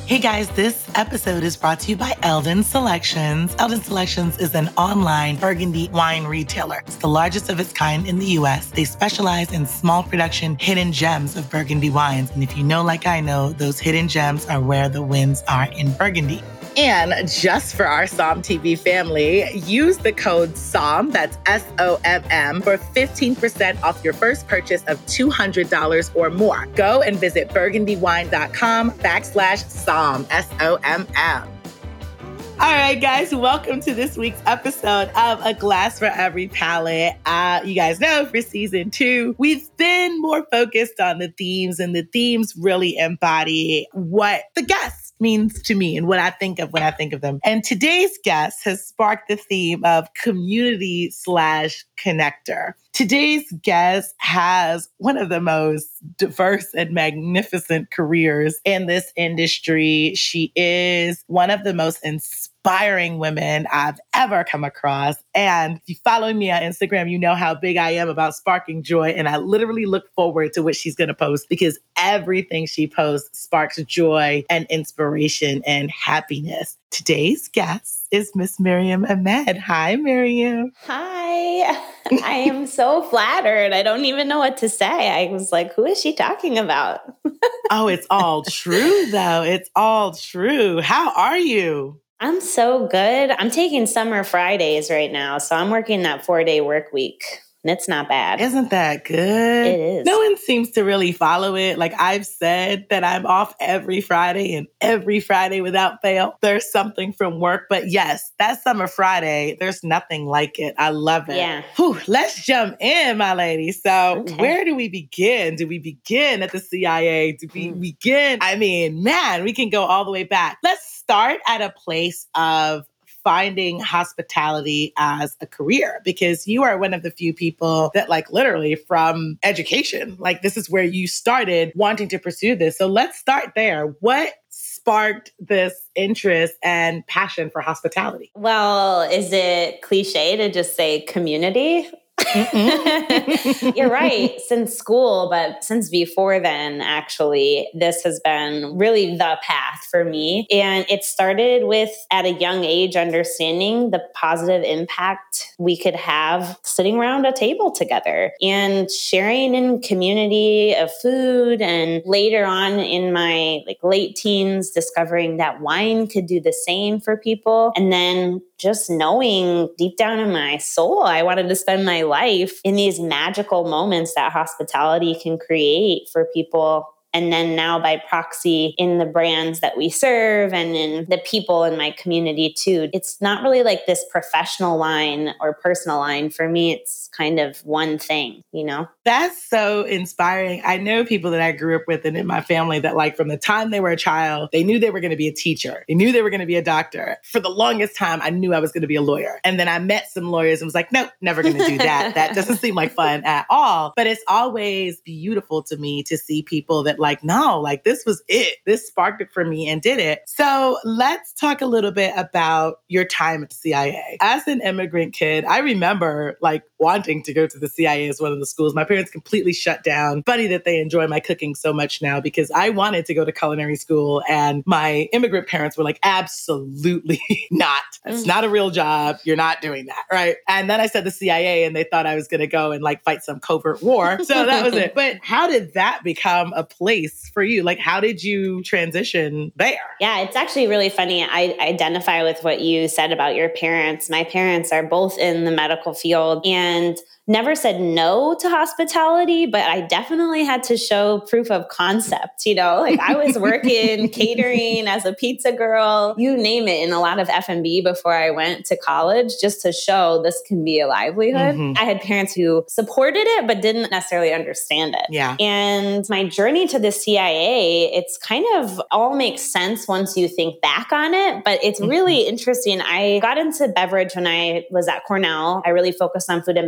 Hey guys, this episode is brought to you by Eldon Selections. Eldon Selections is an online Burgundy wine retailer. It's the largest of its kind in the US. They specialize in small production hidden gems of Burgundy wines. And if you know, like I know, those hidden gems are where the wins are in Burgundy. And just for our SOM TV family, use the code SOM, that's SOMM, for 15% off your first purchase of $200 or more. Go and visit burgundywine.com/SOM, SOMM. All right, guys, welcome to this week's episode of A Glass for Every Palate. You guys know for season 2, we've been more focused on the themes, and the themes really embody what the guest means to me and what I think of when I think of them. And today's guest has sparked the theme of community/connector. Today's guest has one of the most diverse and magnificent careers in this industry. She is one of the most inspiring women I've ever come across. And if you follow me on Instagram, you know how big I am about sparking joy. And I literally look forward to what she's going to post because everything she posts sparks joy and inspiration and happiness. Today's guest is Miss Miriam Ahmed. Hi, Miriam. Hi. I am so flattered. I don't even know what to say. I was like, who is she talking about? Oh, it's all true, though. It's all true. How are you? I'm so good. I'm taking summer Fridays right now. So I'm working that 4-day work week. And it's not bad. Isn't that good? It is. No one seems to really follow it. Like I've said that I'm off every Friday, and every Friday without fail, there's something from work. But yes, that summer Friday, there's nothing like it. I love it. Yeah. Whew, let's jump in, my lady. So Where do we begin? Do we begin at the CIA? Do we begin? I mean, man, we can go all the way back. Let's start at a place of finding hospitality as a career, because you are one of the few people that like literally from education, like this is where you started wanting to pursue this. So let's start there. What sparked this interest and passion for hospitality? Well, is it cliche to just say community? You're right. Since school, but since before then, actually, this has been really the path for me. And it started with, at a young age, understanding the positive impact we could have sitting around a table together and sharing in community of food. And later on in my late teens, discovering that wine could do the same for people. And then just knowing deep down in my soul, I wanted to spend my life in these magical moments that hospitality can create for people. And then now by proxy in the brands that we serve and in the people in my community too. It's not really like this professional line or personal line. For me, it's kind of one thing, you know? That's so inspiring. I know people that I grew up with and in my family that like from the time they were a child, they knew they were going to be a teacher. They knew they were going to be a doctor. For the longest time, I knew I was going to be a lawyer. And then I met some lawyers and was like, nope, never going to do that. That doesn't seem like fun at all. But it's always beautiful to me to see people that like, no, like this was it. This sparked it for me and did it. So let's talk a little bit about your time at the CIA. As an immigrant kid, I remember like wanting to go to the CIA as one of the schools. My parents completely shut down. Funny that they enjoy my cooking so much now because I wanted to go to culinary school and my immigrant parents were like, absolutely not. It's not a real job. You're not doing that, right? And then I said the CIA and they thought I was going to go and like fight some covert war. So that was it. But how did that become a place for you? Like, how did you transition there? Yeah, it's actually really funny. I identify with what you said about your parents. My parents are both in the medical field and never said no to hospitality, but I definitely had to show proof of concept. You know, like I was working catering as a pizza girl, you name it, in a lot of F&B before I went to college, just to show this can be a livelihood. I had parents who supported it, but didn't necessarily understand it. Yeah. And my journey to the CIA, it's kind of all makes sense once you think back on it, but it's really interesting. I got into beverage when I was at Cornell. I really focused on food and beverage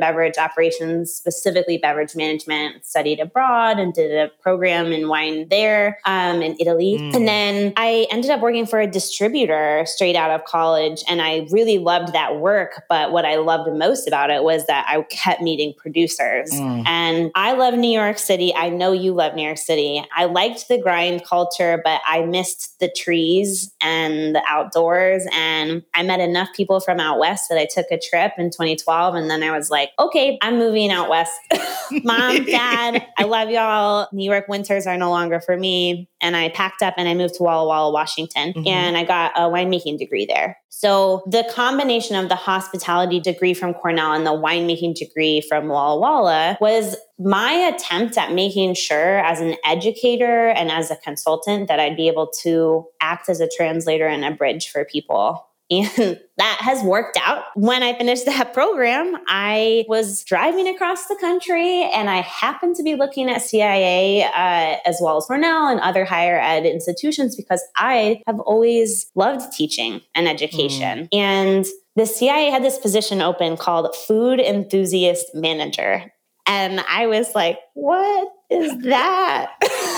operations, specifically beverage management, studied abroad and did a program in wine there in Italy. And then I ended up working for a distributor straight out of college. And I really loved that work. But what I loved most about it was that I kept meeting producers. And I love New York City. I know you love New York City. I liked the grind culture, but I missed the trees and the outdoors. And I met enough people from out west that I took a trip in 2012. And then I was like, okay, I'm moving out west. Mom, Dad, I love y'all. New York winters are no longer for me. And I packed up and I moved to Walla Walla, Washington. And I got a winemaking degree there. So the combination of the hospitality degree from Cornell and the winemaking degree from Walla Walla was my attempt at making sure as an educator and as a consultant that I'd be able to act as a translator and a bridge for people. And that has worked out. When I finished that program, I was driving across the country and I happened to be looking at CIA as well as Cornell and other higher ed institutions because I have always loved teaching and education. And the CIA had this position open called Food Enthusiast Manager. And I was like, what is that?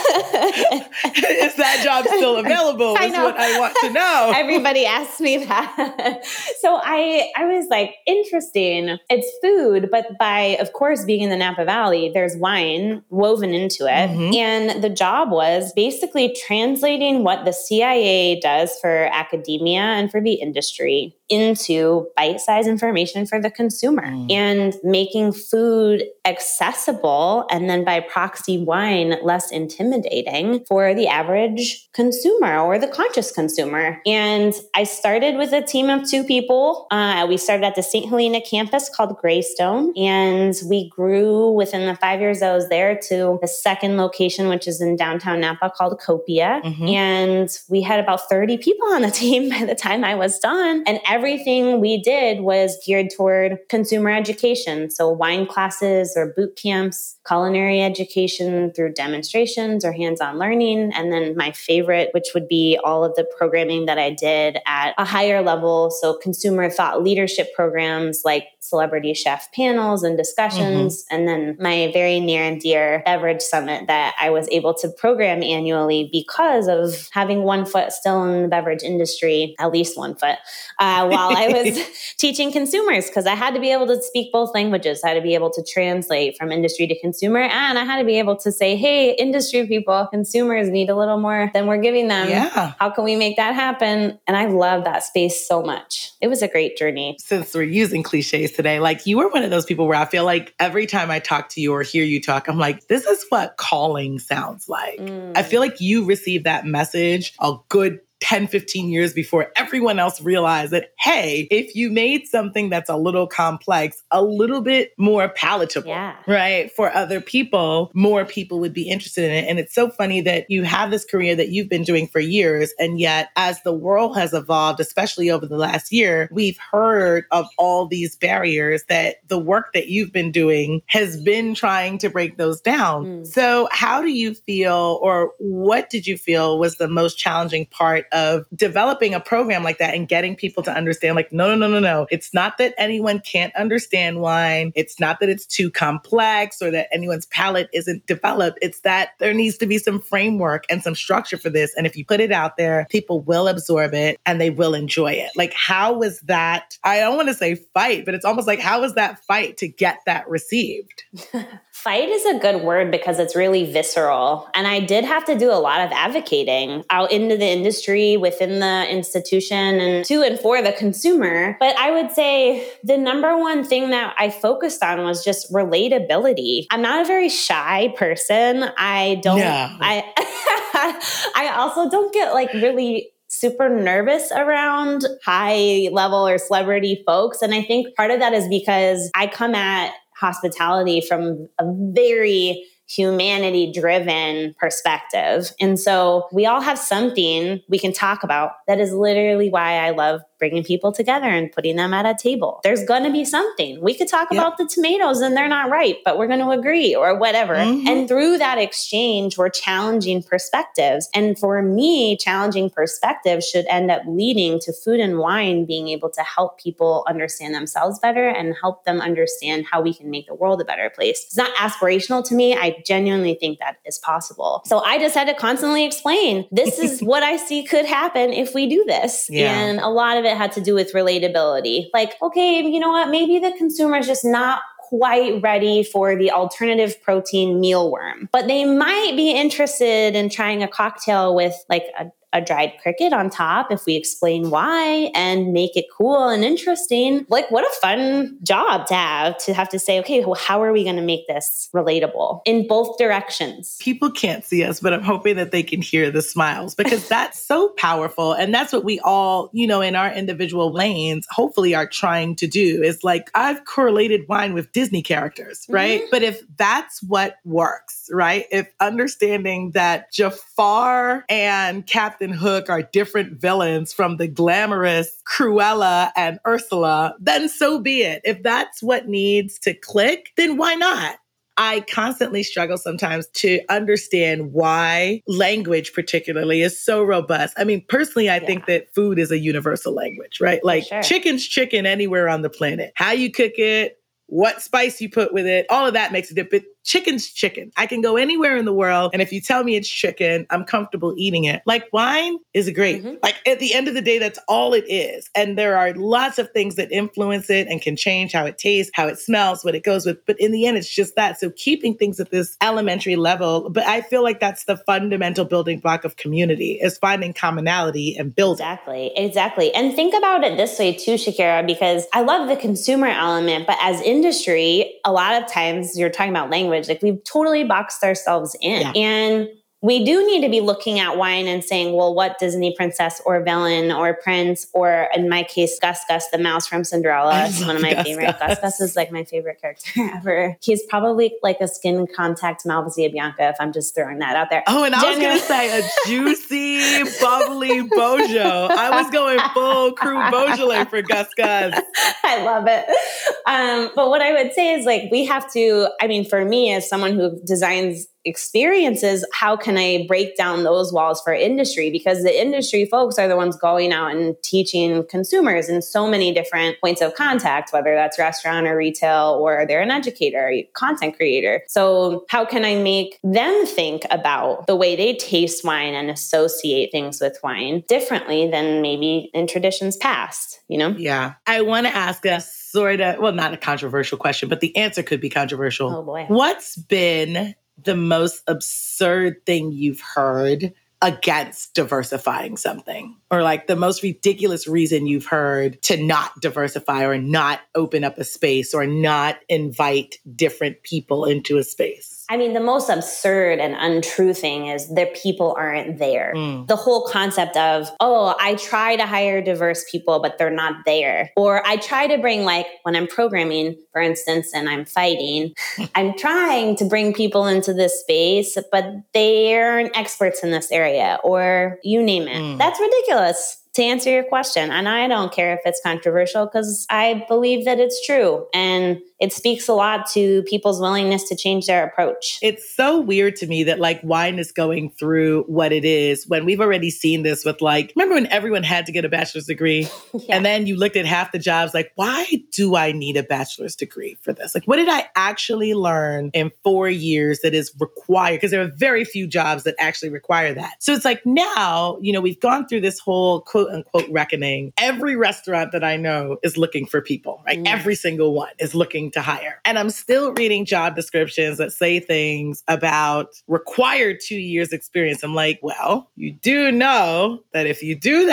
Is that job still available? Is what I want to know. Everybody asks me that. So I was like, interesting. It's food, but by, of course, being in the Napa Valley, there's wine woven into it. And the job was basically translating what the CIA does for academia and for the industry into bite-sized information for the consumer and making food accessible and then by proxy wine less intimidating for the average consumer or the conscious consumer. And I started with a team of 2 people. We started at the St. Helena campus called Greystone, and we grew within the 5 years I was there to the second location, which is in downtown Napa called Copia. And we had about 30 people on the team by the time I was done. And everything we did was geared toward consumer education. So wine classes or boot camps, culinary education through demonstrations or hands-on learning. And then my favorite, which would be all of the programming that I did at a higher level. So consumer thought leadership programs like celebrity chef panels and discussions. And then my very near and dear beverage summit that I was able to program annually because of having one foot still in the beverage industry, at least one foot, while I was teaching consumers, because I had to be able to speak both languages. I had to be able to translate from industry to consumer. And I had to be able to say, hey, industry people, consumers need a little more than we're giving them. How can we make that happen? And I love that space so much. It was a great journey. Since we're using cliches today, like you were one of those people where I feel like every time I talk to you or hear you talk, I'm like, this is what calling sounds like. I feel like you received that message a good 10, 15 years before everyone else realized that, hey, if you made something that's a little complex, a little bit more palatable, right, for other people, more people would be interested in it. And it's so funny that you have this career that you've been doing for years. And yet, as the world has evolved, especially over the last year, we've heard of all these barriers that the work that you've been doing has been trying to break those down. So how do you feel, or what did you feel was the most challenging part of developing a program like that and getting people to understand, like, no. It's not that anyone can't understand wine. It's not that it's too complex or that anyone's palate isn't developed. It's that there needs to be some framework and some structure for this. And if you put it out there, people will absorb it and they will enjoy it. Like, how was that? I don't want to say fight, but it's almost like, how was that fight to get that received? Fight is a good word because it's really visceral. And I did have to do a lot of advocating out into the industry, within the institution, and to and for the consumer. But I would say the number one thing that I focused on was just relatability. I'm not a very shy person. I also don't get like really super nervous around high level or celebrity folks. And I think part of that is because I come at hospitality from a very humanity driven perspective. And so we all have something we can talk about. That is literally why I love bringing people together and putting them at a table. There's going to be something. We could talk about the tomatoes and they're not ripe, but we're going to agree or whatever. And through that exchange, we're challenging perspectives. And for me, challenging perspectives should end up leading to food and wine being able to help people understand themselves better and help them understand how we can make the world a better place. It's not aspirational to me. I genuinely think that is possible. So I just had to constantly explain, this is what I see could happen if we do this. And a lot of it had to do with relatability. Like, okay, you know what? Maybe the consumer is just not quite ready for the alternative protein mealworm, but they might be interested in trying a cocktail with like a dried cricket on top if we explain why and make it cool and interesting. Like, what a fun job to have to say, okay, well, how are we going to make this relatable in both directions? People can't see us, but I'm hoping that they can hear the smiles because that's so powerful. And that's what we all, you know, in our individual lanes, hopefully are trying to do is like, I've correlated wine with Disney characters, right? But if that's what works, right? If understanding that Jafar and Captain Hook are different villains from the glamorous Cruella and Ursula, then so be it. If that's what needs to click, then why not? I constantly struggle sometimes to understand why language particularly is so robust. I mean, personally, I think that food is a universal language, right? Like chicken's chicken anywhere on the planet. How you cook it, what spice you put with it, all of that makes a difference. Chicken's chicken. I can go anywhere in the world, and if you tell me it's chicken, I'm comfortable eating it. Like wine is great. Like at the end of the day, that's all it is. And there are lots of things that influence it and can change how it tastes, how it smells, what it goes with. But in the end, it's just that. So keeping things at this elementary level, but I feel like that's the fundamental building block of community is finding commonality and building. Exactly. And think about it this way too, Shakira, because I love the consumer element, but as industry, a lot of times you're talking about language, like we've totally boxed ourselves in. And we do need to be looking at wine and saying, well, what Disney princess or villain or prince, or in my case, Gus Gus, the mouse from Cinderella, is one of my favorite. Gus Gus is like my favorite character ever. He's probably like a skin contact Malvasia Bianca, if I'm just throwing that out there. Oh, and I was going to say a juicy, bubbly Beaujolais. I was going full Cru Beaujolais for Gus Gus. I love it. But what I would say is like, we have to, I mean, for me as someone who designs experiences, how can I break down those walls for industry? Because the industry folks are the ones going out and teaching consumers in so many different points of contact, whether that's restaurant or retail, or they're an educator, content creator. So how can I make them think about the way they taste wine and associate things with wine differently than maybe in traditions past, you know? Yeah. I want to ask a sort of, well, not a controversial question, but the answer could be controversial. Oh boy. What's been the most absurd thing you've heard against diversifying something? Or like the most ridiculous reason you've heard to not diversify or not open up a space or not invite different people into a space? I mean, the most absurd and untrue thing is that people aren't there. The whole concept of, oh, I try to hire diverse people, but they're not there. Or I try to bring, like when I'm programming, for instance, and I'm fighting, I'm trying to bring people into this space, but they aren't experts in this area, or you name it. That's ridiculous. To answer your question. And I don't care if it's controversial because I believe that it's true. And it speaks a lot to people's willingness to change their approach. It's so weird to me that like wine is going through what it is when we've already seen this with like, remember when everyone had to get a bachelor's degree? And then you looked at half the jobs like, why do I need a bachelor's degree for this? Like, what did I actually learn in 4 years that is required? Because there are very few jobs that actually require that. So it's like now, you know, we've gone through this whole quote unquote reckoning. Every restaurant that I know is looking for people, right? Every single one is looking to hire. And I'm still reading job descriptions that say things about required 2 years experience. I'm like, well, you do know that if you do that,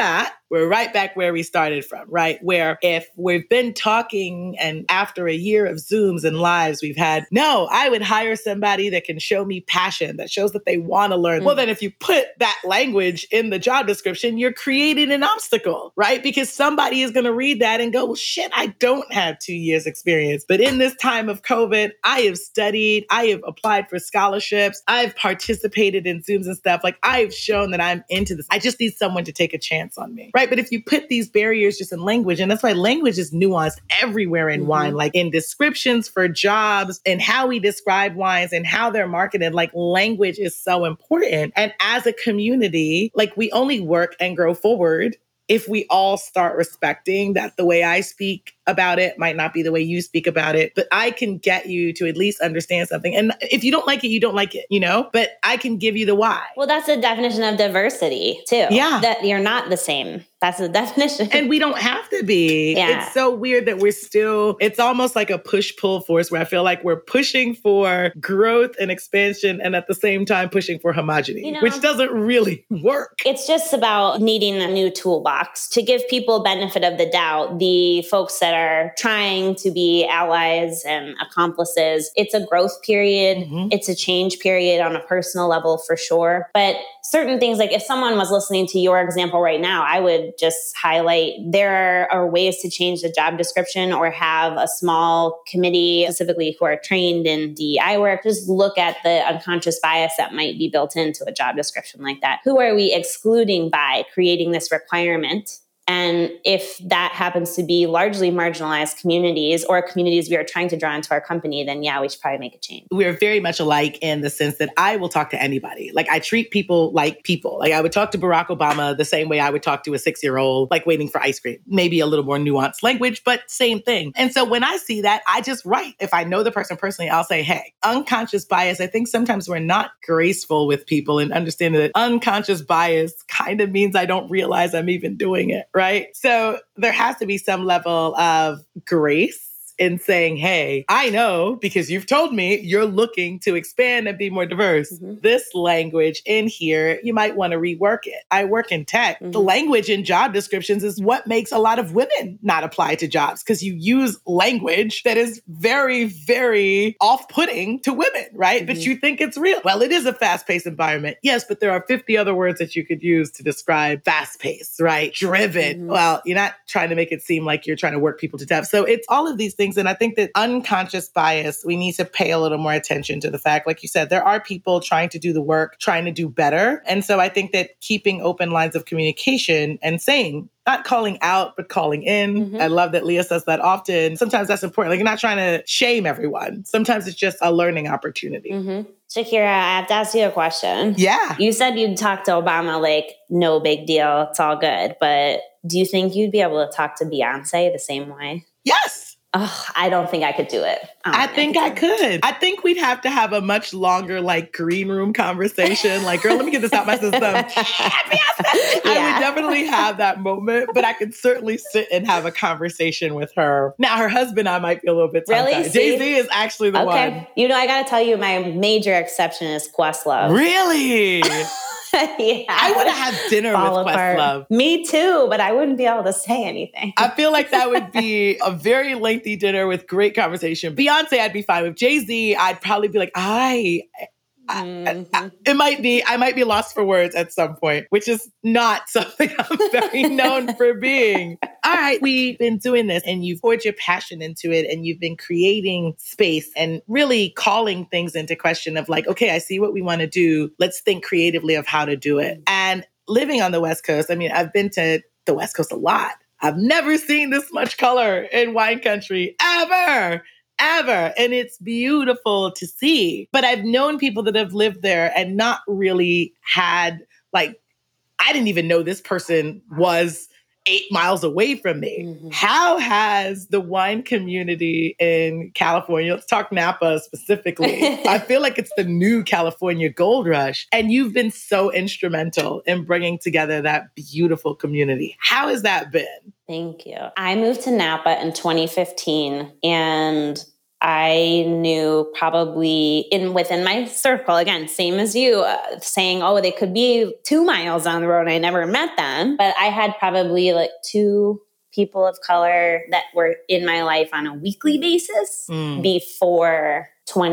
we're right back where we started from, right? Where if we've been talking and after a year of Zooms and lives, we've had, no, I would hire somebody that can show me passion, that shows that they want to learn. Well, then if you put that language in the job description, you're creating an obstacle, right? Because somebody is going to read that and go, well, shit, I don't have 2 years experience. But in this time of COVID, I have studied, I have applied for scholarships, I've participated in Zooms and stuff. Like I've shown that I'm into this. I just need someone to take a chance on me, right? But if you put these barriers just in language, and that's why language is nuanced everywhere in wine, like in descriptions for jobs and how we describe wines and how they're marketed, like language is so important. And as a community, like we only work and grow forward if we all start respecting that the way I speak about it might not be the way you speak about it, but I can get you to at least understand something. And if you don't like it, you don't like it, you know, but I can give you the why. Well, that's the definition of diversity too. Yeah. That you're not the same. That's the definition. And we don't have to be. Yeah. It's so weird that we're still, it's almost like a push-pull force where I feel like we're pushing for growth and expansion and at the same time pushing for homogeneity, which doesn't really work. It's just about needing a new toolbox to give people benefit of the doubt. The folks that are trying to be allies and accomplices, it's a growth period. It's a change period on a personal level for sure. But certain things, like if someone was listening to your example right now, I would just highlight there are ways to change the job description or have a small committee specifically who are trained in DEI work. Just look at the unconscious bias that might be built into a job description like that. Who are we excluding by creating this requirement? And if that happens to be largely marginalized communities or communities we are trying to draw into our company, then yeah, we should probably make a change. We're very much alike in the sense that I will talk to anybody. Like I treat people like people. Like I would talk to Barack Obama the same way I would talk to a 6-year-old, like waiting for ice cream. Maybe a little more nuanced language, but same thing. And so when I see that, I just write. If I know the person personally, I'll say, hey, unconscious bias. I think sometimes we're not graceful with people and understanding that unconscious bias kind of means I don't realize I'm even doing it. Right? So there has to be some level of grace in saying, hey, I know because you've told me you're looking to expand and be more diverse. This language in here, you might want to rework it. I work in tech. The language in job descriptions is what makes a lot of women not apply to jobs because you use language that is very, very off-putting to women, right? But you think it's real. Well, it is a fast-paced environment. Yes, but there are 50 other words that you could use to describe fast-paced, right? Driven. Well, you're not trying to make it seem like you're trying to work people to death. So it's all of these things. And I think that unconscious bias, we need to pay a little more attention to the fact, like you said, there are people trying to do the work, trying to do better. And so I think that keeping open lines of communication and saying, not calling out, but calling in. I love that Leah says that often. Sometimes that's important. Like you're not trying to shame everyone. Sometimes it's just a learning opportunity. Shakira, I have to ask you a question. Yeah. You said you'd talk to Obama like, no big deal. It's all good. But do you think you'd be able to talk to Beyonce the same way? Yes. Oh, I don't think I could do it. I think I could. I think we'd have to have a much longer, like, green room conversation. Like, girl, let me get this out my system. I would definitely have that moment, but I could certainly sit and have a conversation with her. Now, her husband, I might be a little bit tongue-tied. Really? Jay-Z is actually the one. You know, I got to tell you, my major exception is Questlove. Really? Yeah. I want to have dinner with Questlove. Me too, but I wouldn't be able to say anything. I feel like that would be a very lengthy dinner with great conversation. Beyonce, I'd be fine with. Jay-Z, I'd probably be like, I might be lost for words at some point, which is not something I'm very known for being. All right, we've been doing this and you've poured your passion into it and you've been creating space and really calling things into question of like, okay, I see what we want to do. Let's think creatively of how to do it. And living on the West Coast, I mean, I've been to the West Coast a lot. I've never seen this much color in wine country ever. And it's beautiful to see. But I've known people that have lived there and not really had, like, I didn't even know this person was 8 miles away from me. How has the wine community in California, let's talk Napa specifically, I feel like it's the new California gold rush. And you've been so instrumental in bringing together that beautiful community. How has that been? Thank you. I moved to Napa in 2015 and I knew probably within my circle, again, same as you, saying, oh, they could be 2 miles down the road. I never met them, but I had probably like 2 people of color that were in my life on a weekly basis before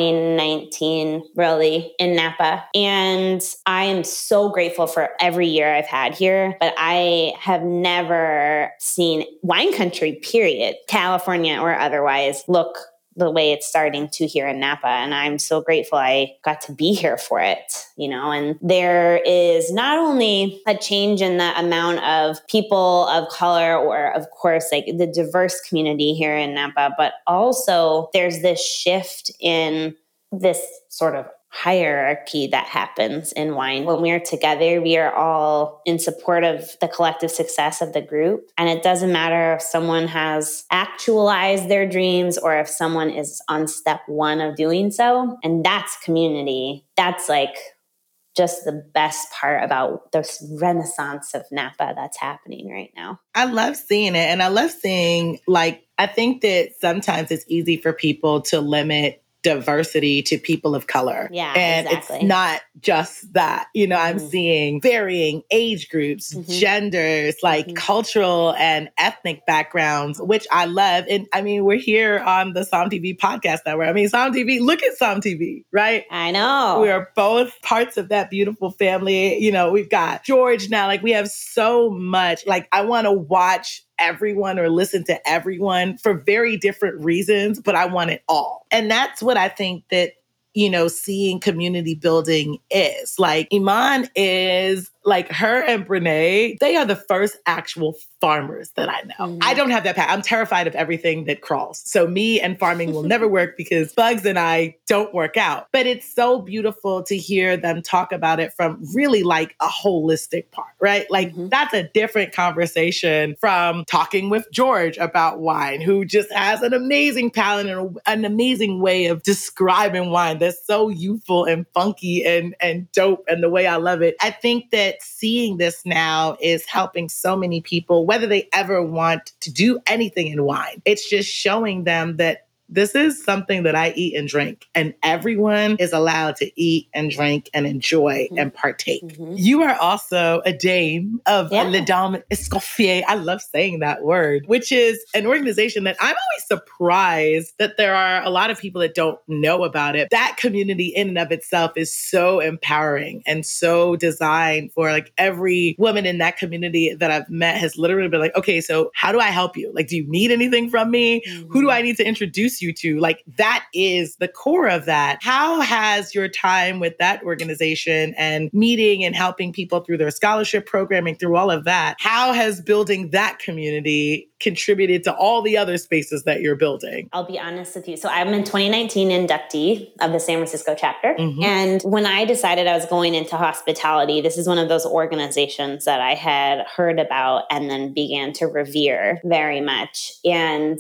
2019, really, in Napa. And I am so grateful for every year I've had here, but I have never seen wine country, period, California or otherwise, look the way it's starting to here in Napa. And I'm so grateful I got to be here for it, and there is not only a change in the amount of people of color or of course, like the diverse community here in Napa, but also there's this shift in this sort of hierarchy that happens in wine. When we're together, we are all in support of the collective success of the group. And it doesn't matter if someone has actualized their dreams or if someone is on step 1 of doing so. And that's community. That's like just the best part about this renaissance of Napa that's happening right now. I love seeing it. And I love seeing, I think that sometimes it's easy for people to limit diversity to people of color. Yeah, and exactly. It's not just that. I'm seeing varying age groups, genders, cultural and ethnic backgrounds, which I love. And I mean, we're here on the SOMTV podcast network. I mean, SOMTV, look at SOMTV, right? I know. We are both parts of that beautiful family. We've got George now. We have so much. I want to watch everyone or listen to everyone for very different reasons, but I want it all. And that's what I think that, seeing community building is. Iman is her and Brene, they are the first actual farmers that I know. I don't have that path. I'm terrified of everything that crawls. So me and farming will never work because bugs and I don't work out. But it's so beautiful to hear them talk about it from really a holistic part, right? That's a different conversation from talking with George about wine, who just has an amazing palate and an amazing way of describing wine that's so youthful and funky and dope and the way I love it. I think that seeing this now is helping so many people, whether they ever want to do anything in wine. It's just showing them that this is something that I eat and drink, and everyone is allowed to eat and drink and enjoy and partake. You are also a dame of Les Dames Escoffier. I love saying that word, which is an organization that I'm always surprised that there are a lot of people that don't know about it. That community in and of itself is so empowering and so designed for every woman in that community that I've met has literally been okay, so how do I help you? Do you need anything from me? Who do I need to introduce you to? That is the core of that. How has your time with that organization and meeting and helping people through their scholarship programming, through all of that, how has building that community contributed to all the other spaces that you're building? I'll be honest with you. So I'm a 2019 inductee of the San Francisco chapter. And when I decided I was going into hospitality, this is one of those organizations that I had heard about and then began to revere very much. And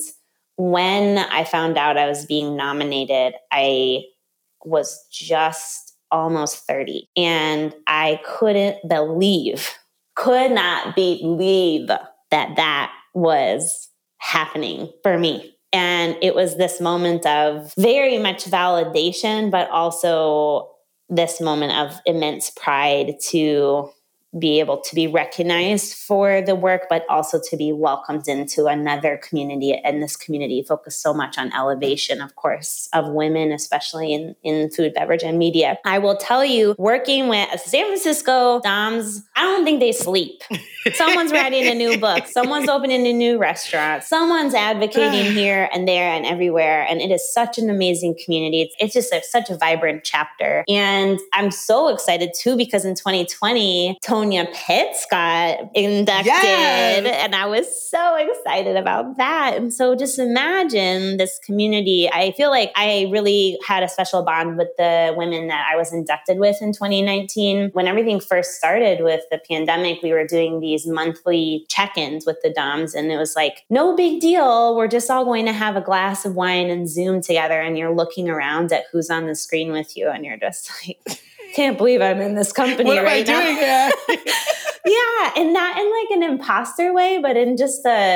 when I found out I was being nominated, I was just almost 30. And I could not believe that was happening for me. And it was this moment of very much validation, but also this moment of immense pride to be able to be recognized for the work, but also to be welcomed into another community. And this community focused so much on elevation, of course, of women, especially in food, beverage, and media. I will tell you, working with San Francisco Dames, I don't think they sleep. Someone's writing a new book. Someone's opening a new restaurant. Someone's advocating here and there and everywhere. And it is such an amazing community. It's just such a vibrant chapter. And I'm so excited too, because in 2020, Tonya Pitts got inducted. Yes. And I was so excited about that. And so just imagine this community. I feel like I really had a special bond with the women that I was inducted with in 2019. When everything first started with the pandemic, we were doing these monthly check-ins with the Dames. And it was no big deal. We're just all going to have a glass of wine and Zoom together. And you're looking around at who's on the screen with you. And you're just can't believe I'm in this company right now. What am I doing here? Yeah. And not in an imposter way, but in just a,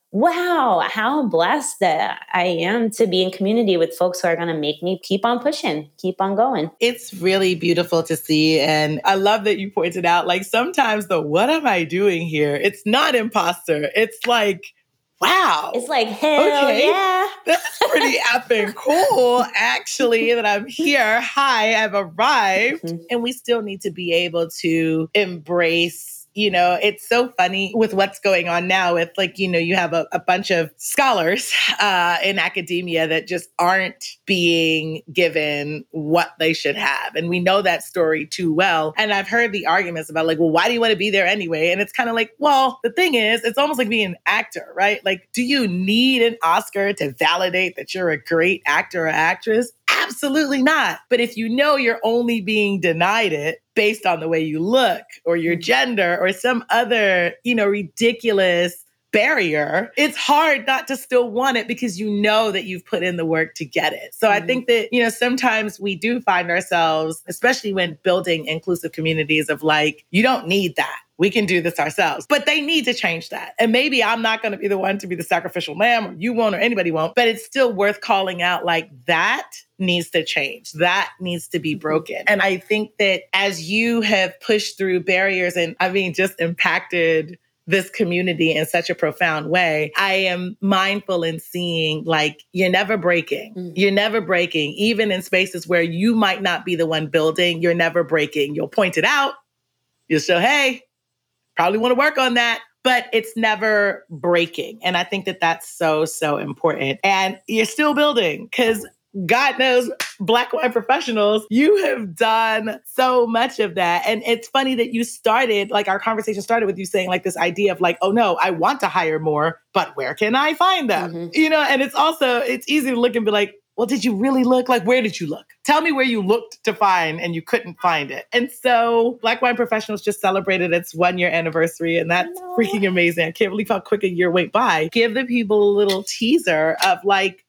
wow, how blessed that I am to be in community with folks who are going to make me keep on pushing, keep on going. It's really beautiful to see. And I love that you pointed out, like, sometimes the what am I doing here? It's not imposter. It's like, wow. It's like, hell yeah. That's pretty effing cool, actually, that I'm here. Hi, I've arrived. Mm-hmm. And we still need to be able to embrace, it's so funny with what's going on now with, like, you have a bunch of scholars in academia that just aren't being given what they should have. And we know that story too well. And I've heard the arguments about, like, well, why do you want to be there anyway? And it's kind of like, well, the thing is, it's almost like being an actor, right? Like, do you need an Oscar to validate that you're a great actor or actress? Absolutely not. But if you know you're only being denied it based on the way you look or your gender or some other, ridiculous barrier, it's hard not to still want it because you know that you've put in the work to get it. So I think that, sometimes we do find ourselves, especially when building inclusive communities, of like, you don't need that. We can do this ourselves. But they need to change that. And maybe I'm not going to be the one to be the sacrificial lamb, or you won't, or anybody won't. But it's still worth calling out, like, that needs to change. That needs to be broken. And I think that as you have pushed through barriers and, just impacted this community in such a profound way, I am mindful in seeing, like, you're never breaking. Mm-hmm. You're never breaking. Even in spaces where you might not be the one building, you're never breaking. You'll point it out. You'll say, hey, probably want to work on that, but it's never breaking. And I think that that's so, so important. And you're still building, because God knows, Black Wine Professionals, you have done so much of that. And it's funny that you started, like, our conversation started with you saying, like, this idea of, like, oh no, I want to hire more, but where can I find them? Mm-hmm. And it's easy to look and be like, well, did you really look? Like, where did you look? Tell me where you looked to find and you couldn't find it. And so Black Wine Professionals just celebrated its 1-year anniversary, and that's freaking amazing. I can't believe how quick a year went by. Give the people a little teaser of, like,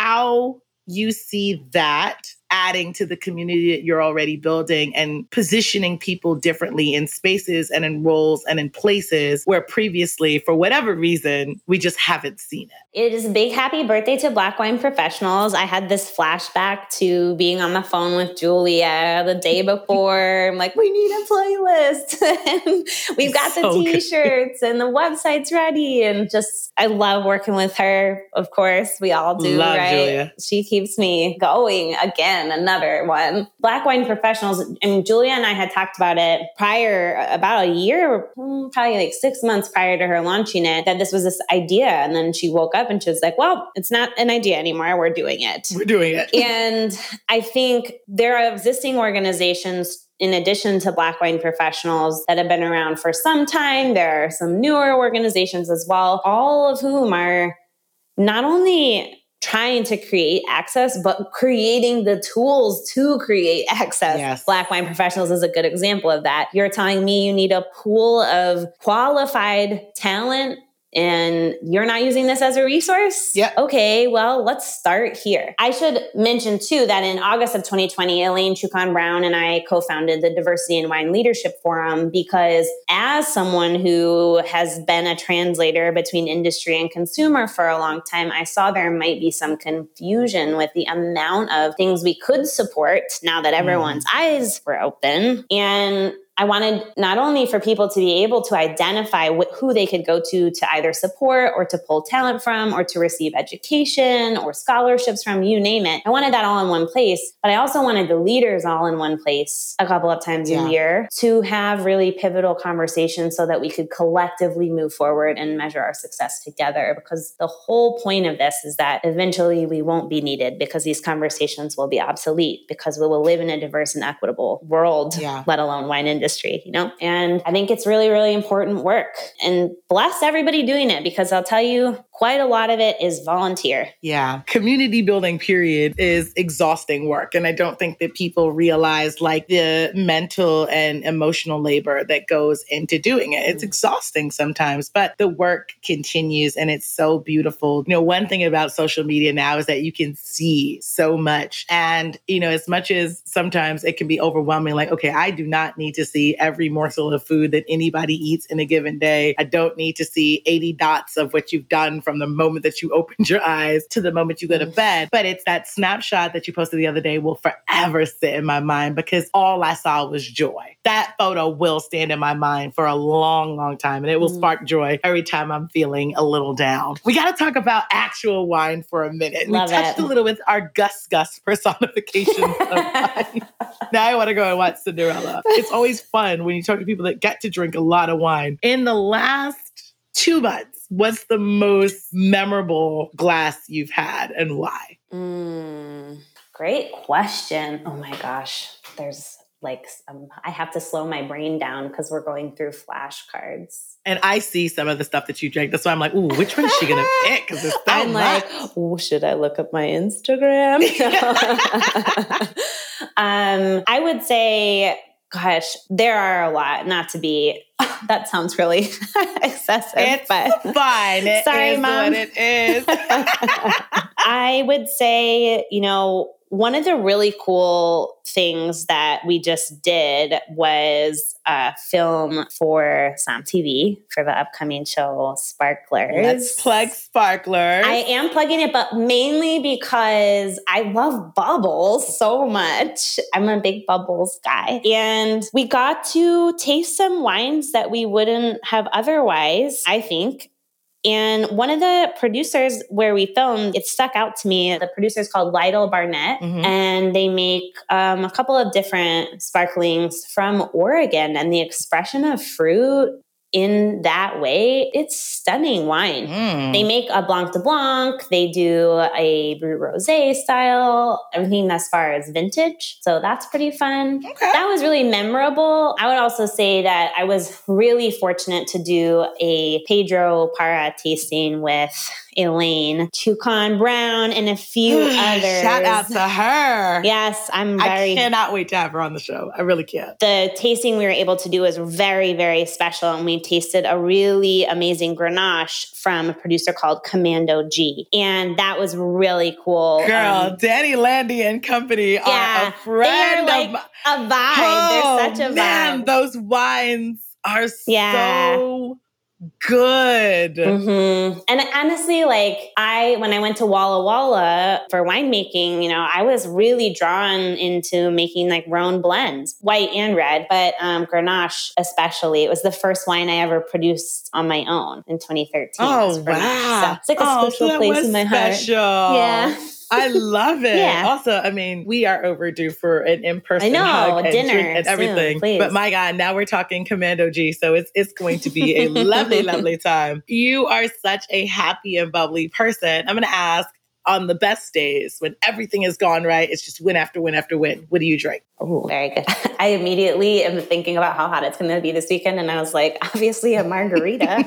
how you see that adding to the community that you're already building and positioning people differently in spaces and in roles and in places where previously, for whatever reason, we just haven't seen it. It is a big happy birthday to Black Wine Professionals. I had this flashback to being on the phone with Julia the day before. I'm like, we need a playlist. And we've got the t-shirts and the website's ready. And just, I love working with her. Of course, we all do, love right? Julia. She keeps me going again. Another one. Black Wine Professionals, and Julia and I had talked about it prior, about a year, probably like 6 months prior to her launching it, that this was this idea. And then she woke up and she was like, well, it's not an idea anymore. We're doing it. We're doing it. And I think there are existing organizations in addition to Black Wine Professionals that have been around for some time. There are some newer organizations as well, all of whom are not only trying to create access, but creating the tools to create access. Yes. Black Wine Professionals is a good example of that. You're telling me you need a pool of qualified talent and you're not using this as a resource? Yeah. Okay, well, let's start here. I should mention too that in August of 2020, Elaine Chukon-Brown and I co-founded the Diversity in Wine Leadership Forum, because as someone who has been a translator between industry and consumer for a long time, I saw there might be some confusion with the amount of things we could support now that everyone's eyes were open. And I wanted not only for people to be able to identify who they could go to either support or to pull talent from or to receive education or scholarships from, you name it. I wanted that all in one place, but I also wanted the leaders all in one place a couple of times a year to have really pivotal conversations so that we could collectively move forward and measure our success together. Because the whole point of this is that eventually we won't be needed because these conversations will be obsolete, because we will live in a diverse and equitable world, let alone wine industry, And I think it's really, really important work, and bless everybody doing it, because I'll tell you, quite a lot of it is volunteer. Yeah. Community building, period, is exhausting work. And I don't think that people realize, like, the mental and emotional labor that goes into doing it. It's exhausting sometimes, but the work continues and it's so beautiful. One thing about social media now is that you can see so much. And, as much as sometimes it can be overwhelming, like, okay, I do not need to see every morsel of food that anybody eats in a given day. I don't need to see 80 dots of what you've done from from the moment that you opened your eyes to the moment you go to bed. But it's that snapshot that you posted the other day will forever sit in my mind because all I saw was joy. That photo will stand in my mind for a long, long time, and it will spark joy every time I'm feeling a little down. We got to talk about actual wine for a minute. We touched a little with our Gus personification of wine. Now I want to go and watch Cinderella. It's always fun when you talk to people that get to drink a lot of wine. In the last 2 months, what's the most memorable glass you've had and why? Great question. Oh my gosh. There's I have to slow my brain down because we're going through flashcards. And I see some of the stuff that you drank. That's why I'm like, ooh, which one is she going to pick? Because it's so I'm much. like, oh, should I look up my Instagram? I would say, gosh, there are a lot, not to be, that sounds really excessive. It's but fine. It sorry, is Mom. what it is. I would say, one of the really cool things that we just did was film for SOM TV for the upcoming show Sparklers. Let's plug Sparklers. I am plugging it, but mainly because I love bubbles so much. I'm a big bubbles guy. And we got to taste some wines that we wouldn't have otherwise, I think. And one of the producers where we filmed, it stuck out to me. The producer is called Lytle Barnett, and they make a couple of different sparklings from Oregon. And the expression of fruit in that way, it's stunning wine. They make a Blanc de Blanc. They do a Brut Rosé style, everything as far as vintage. So that's pretty fun. Okay. That was really memorable. I would also say that I was really fortunate to do a Pedro Parra tasting with Elaine, Toucan Brown, and a few others. Shout out to her. Yes, I cannot wait to have her on the show. I really can't. The tasting we were able to do was very, very special, and we tasted a really amazing Grenache from a producer called Commando G, and that was really cool. Girl, Danny Landy and company are a friend they are like a vibe. They're such a vibe. Those wines are so good. And honestly, when I went to Walla Walla for winemaking, I was really drawn into making Rhone blends, white and red, but Grenache especially. It was the first wine I ever produced on my own in 2013. Oh, wow. So it's a special place in my heart. Yeah. I love it. Yeah. Also, we are overdue for an in-person hug and dinner drink and everything. Soon, but my God, now we're talking Commando G, so it's going to be a lovely, lovely time. You are such a happy and bubbly person. I'm going to ask, on the best days, when everything has gone right, it's just win after win after win, what do you drink? Oh, very good. I immediately am thinking about how hot it's going to be this weekend, and I was like, obviously a margarita.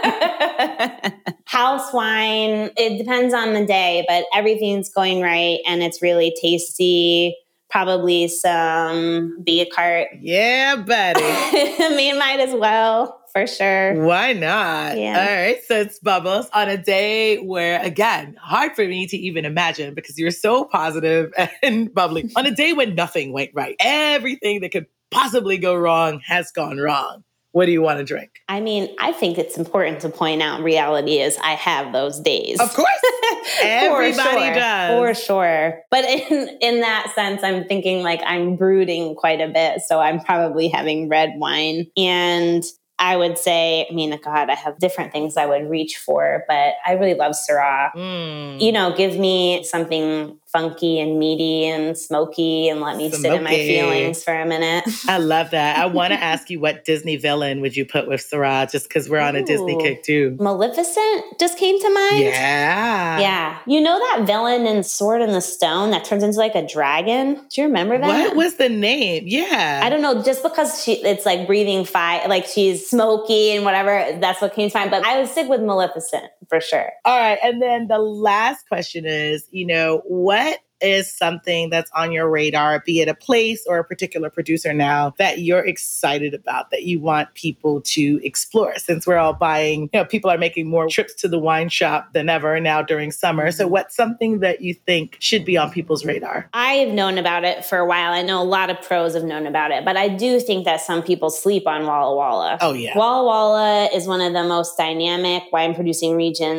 House wine, it depends on the day, but everything's going right and it's really tasty. Probably some Bia Cart. Yeah, buddy. Might as well, for sure. Why not? Yeah. All right, so it's Bubbles on a day where, again, hard for me to even imagine because you're so positive and bubbly. On a day when nothing went right. Everything that could possibly go wrong has gone wrong. What do you want to drink? I think it's important to point out reality is I have those days. Of course. Everybody does. For sure. But in that sense, I'm thinking I'm brooding quite a bit. So I'm probably having red wine. And I would say, God, I have different things I would reach for, but I really love Syrah. Give me something funky and meaty and smoky and let me sit in my feelings for a minute. I love that. I want to ask you, what Disney villain would you put with Syrah, just because we're on a Disney kick too? Maleficent just came to mind. Yeah. Yeah. You know that villain in Sword in the Stone that turns into a dragon? Do you remember that? What was the name? Yeah. I don't know. Just because it's breathing fire, she's smoky and whatever, that's what came to mind. But I would stick with Maleficent for sure. All right. And then the last question is, what is something that's on your radar, be it a place or a particular producer now that you're excited about, that you want people to explore? Since we're all buying, people are making more trips to the wine shop than ever now during summer. So what's something that you think should be on people's radar? I've known about it for a while. I know a lot of pros have known about it, but I do think that some people sleep on Walla Walla. Oh, yeah. Walla Walla is one of the most dynamic wine producing regions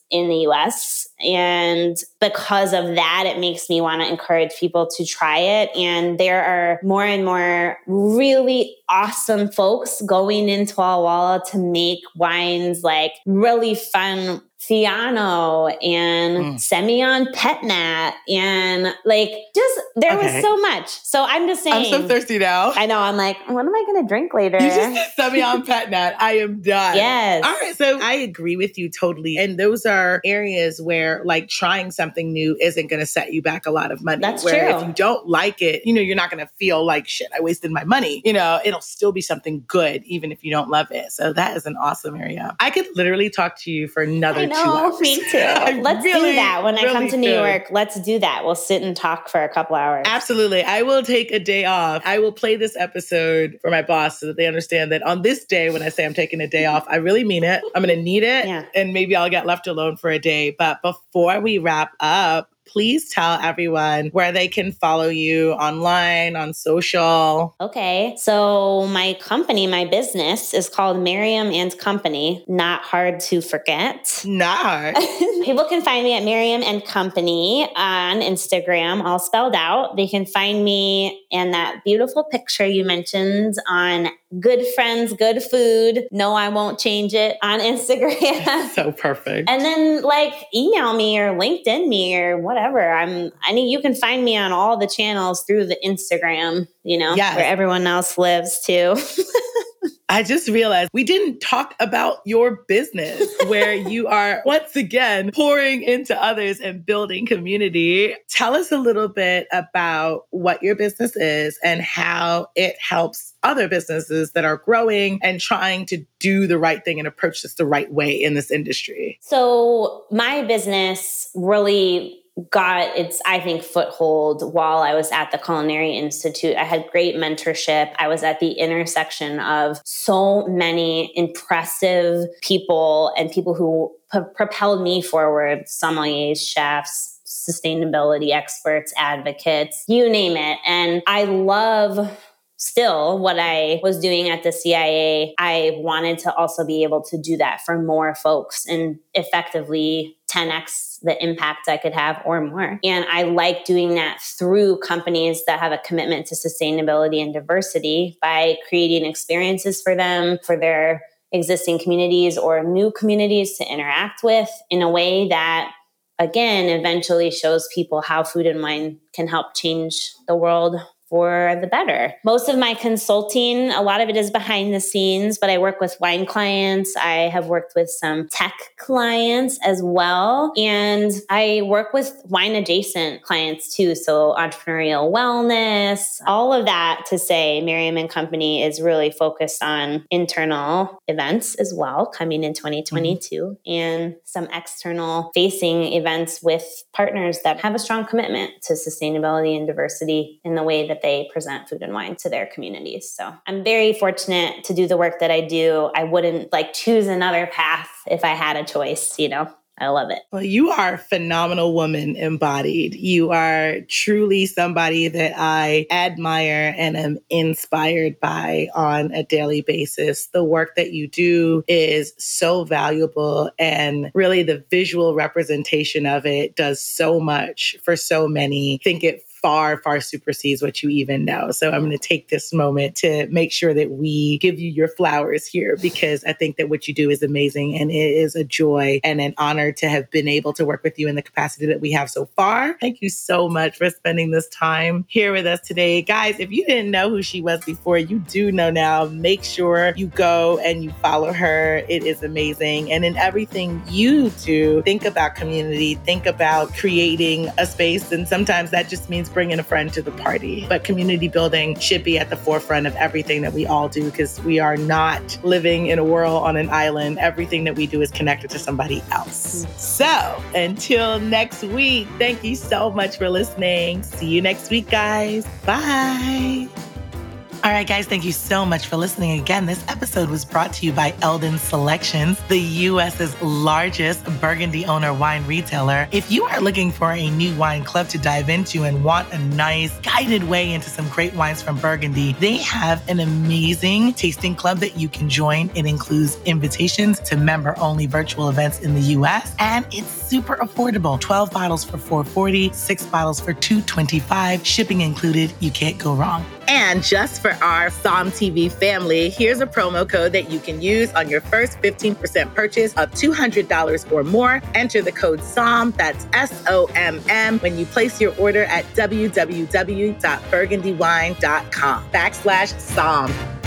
in the US. And because of that, it makes me want to encourage people to try it. And there are more and more really awesome folks going into Walla Walla to make wines like really fun Fiano and Semillon Petnat and like just there was so much. So I'm just saying. I'm so thirsty now. I know. I'm like, what am I going to drink later? You just said Semillon Petnat. I am done. Yes. All right. So I agree with you totally. And those are areas where like trying something new isn't going to set you back a lot of money. That's where true. If you don't like it, you're not going to feel like shit, I wasted my money. It'll still be something good, even if you don't love it. So that is an awesome area. I could literally talk to you for another 2 hours. Me too. Let's do that. When I come to New York, let's do that. We'll sit and talk for a couple hours. Absolutely. I will take a day off. I will play this episode for my boss so that they understand that on this day, when I say I'm taking a day off, I really mean it. I'm going to need it. Yeah. And maybe I'll get left alone for a day. But before we wrap up, please tell everyone where they can follow you online, on social. Okay. So my company, my business is called Miriam and Company. Not hard to forget. Not hard. People can find me at Miriam and Company on Instagram, all spelled out. They can find me in that beautiful picture you mentioned on Good Friends, Good Food. No, I won't change it on Instagram. So perfect. And then email me or LinkedIn me or whatever. You can find me on all the channels through the Instagram, where everyone else lives too. I just realized we didn't talk about your business where you are once again pouring into others and building community. Tell us a little bit about what your business is and how it helps other businesses that are growing and trying to do the right thing and approach this the right way in this industry. So my business really got its, I think, foothold while I was at the Culinary Institute. I had great mentorship. I was at the intersection of so many impressive people and people who propelled me forward, sommeliers, chefs, sustainability experts, advocates, you name it. And I love still what I was doing at the CIA. I wanted to also be able to do that for more folks and effectively 10x the impact I could have or more. And I like doing that through companies that have a commitment to sustainability and diversity by creating experiences for them, for their existing communities or new communities to interact with in a way that, again, eventually shows people how food and wine can help change the world for the better. Most of my consulting, a lot of it is behind the scenes, but I work with wine clients. I have worked with some tech clients as well. And I work with wine adjacent clients too. So entrepreneurial wellness, all of that to say Miriam and Company is really focused on internal events as well coming in 2022 and some external facing events with partners that have a strong commitment to sustainability and diversity in the way that they present food and wine to their communities. So I'm very fortunate to do the work that I do. I wouldn't choose another path if I had a choice, I love it. Well, you are a phenomenal woman embodied. You are truly somebody that I admire and am inspired by on a daily basis. The work that you do is so valuable, and really the visual representation of it does so much for so many. I think it far supersedes what you even know. So I'm going to take this moment to make sure that we give you your flowers here, because I think that what you do is amazing, and it is a joy and an honor to have been able to work with you in the capacity that we have so far. Thank you so much for spending this time here with us today. Guys, if you didn't know who she was before, you do know now. Make sure you go and you follow her. It is amazing. And in everything you do, think about community, think about creating a space. And sometimes that just means bringing a friend to the party. But community building should be at the forefront of everything that we all do, because we are not living in a world on an island. Everything that we do is connected to somebody else. So until next week, thank you so much for listening. See you next week, guys. Bye. All right, guys, thank you so much for listening again. This episode was brought to you by Eldon Selections, the U.S.'s largest Burgundy owner wine retailer. If you are looking for a new wine club to dive into and want a nice guided way into some great wines from Burgundy, they have an amazing tasting club that you can join. It includes invitations to member-only virtual events in the U.S., and it's super affordable. 12 bottles for $4.40, 6 bottles for $2.25, shipping included. You can't go wrong. And just for our Somm TV family, here's a promo code that you can use on your first 15% purchase of $200 or more. Enter the code SOMM, that's SOMM, when you place your order at www.burgundywine.com/SOMM.